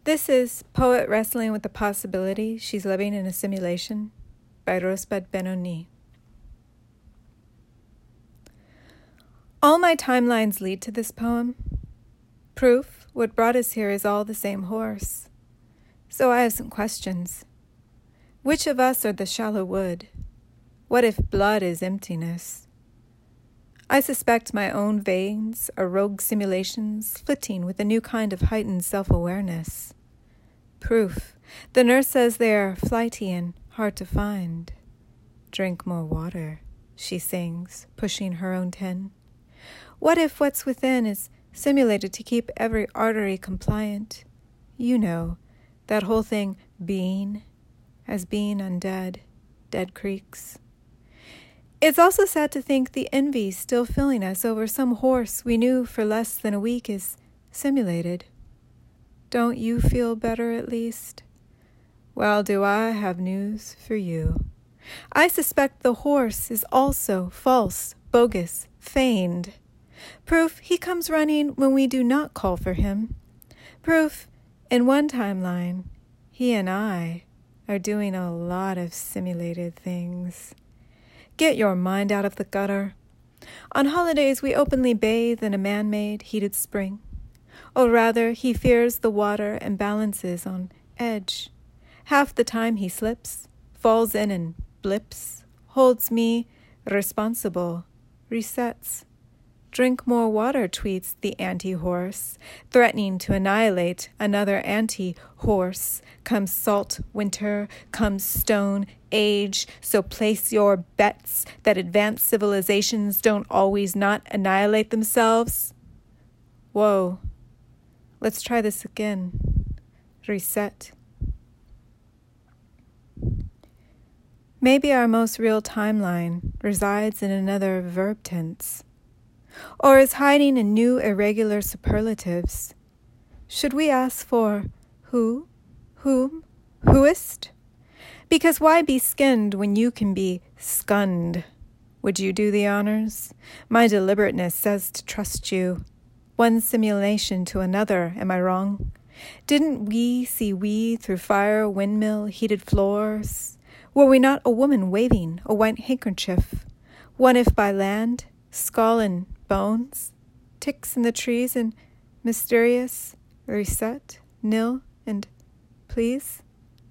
This is Poet Wrestling with the Possibility She's Living in a Simulation by Rosebud Benoni. All my timelines lead to this poem. Proof, what brought us here is all the same horse. So I have some questions. Which of us are the shallow wood? What if blood is emptiness? I suspect my own veins are rogue simulations flitting with a new kind of heightened self-awareness. Proof. The nurse says they are flighty and hard to find. Drink more water, she sings, pushing her own tin. What if what's within is simulated to keep every artery compliant? You know, that whole thing being, as being undead, dead creeks. It's also sad to think the envy still filling us over some horse we knew for less than a week is simulated. Don't you feel better at least? Well, do I have news for you. I suspect the horse is also false, bogus, feigned. Proof he comes running when we do not call for him. Proof, in one timeline, he and I are doing a lot of simulated things. Get your mind out of the gutter. On holidays, we openly bathe in a man-made, heated spring. Or rather, he fears the water and balances on edge. Half the time he slips, falls in and blips, holds me responsible, resets. Drink more water, tweets the anti-horse, threatening to annihilate another anti-horse. Comes salt winter, comes stone age, so place your bets that advanced civilizations don't always not annihilate themselves. Whoa, let's try this again. Reset. Maybe our most real timeline resides in another verb tense, or is hiding in new irregular superlatives. Should we ask for who, whom, whoest? Because why be skinned when you can be skunned? Would you do the honors? My deliberateness says to trust you. One simulation to another, am I wrong? Didn't we see we through fire, windmill, heated floors? Were we not a woman waving a white handkerchief? One if by land, skull and bones, ticks in the trees and mysterious, reset, nil, and please?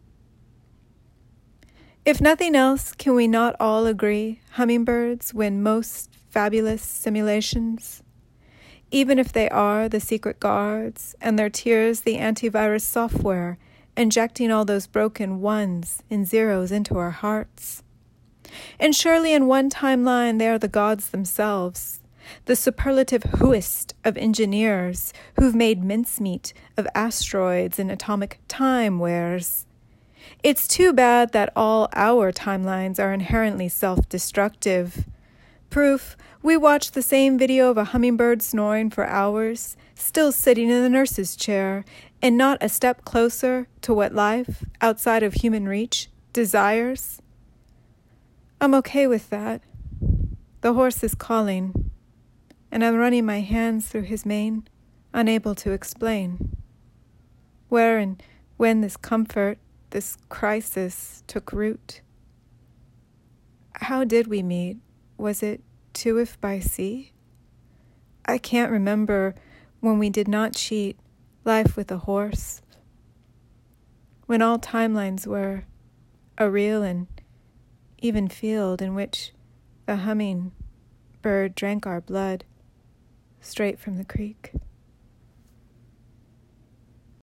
If nothing else, can we not all agree hummingbirds win most fabulous simulations? Even if they are the secret guards and their tears the antivirus software, injecting all those broken ones and zeros into our hearts. And surely in one timeline they are the gods themselves, the superlative whoist of engineers who've made mincemeat of asteroids and atomic time wares. It's too bad that all our timelines are inherently self-destructive. Proof, we watch the same video of a hummingbird snoring for hours, still sitting in the nurse's chair, and not a step closer to what life, outside of human reach, desires. I'm okay with that. The horse is calling, and I'm running my hands through his mane, unable to explain. Where and when this comfort, this crisis took root. How did we meet? Was it two if by sea? I can't remember when we did not cheat life with a horse. When all timelines were a real and even field in which the humming bird drank our blood straight from the creek.